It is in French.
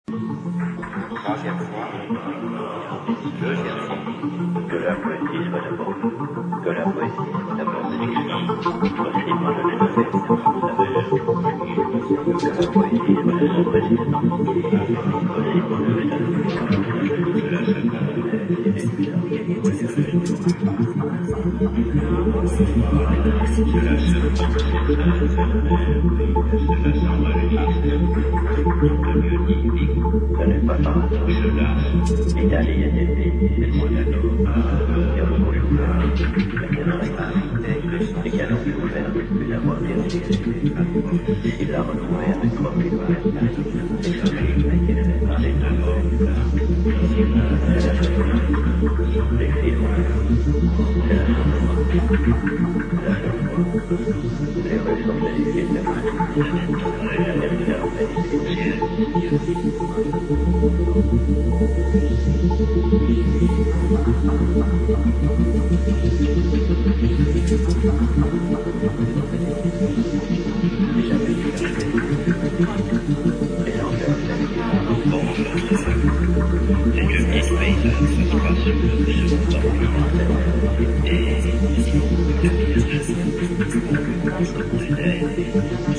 Troisième fois, deuxième fois, que la poésie soit d'abord musculée, possible de développer dans sa mesure, que la poésie soit de son président, possible de l'établir dans la ce n'est pas par hasard. L'Italie est des pays, les Monaco, et au Boulogne, et qu'elle ont souffert depuis l'avoir dirigée. Il l'a retrouvé avec profit, et Sophie, par les talents, les films, c'est la les rues sont difficiles de Et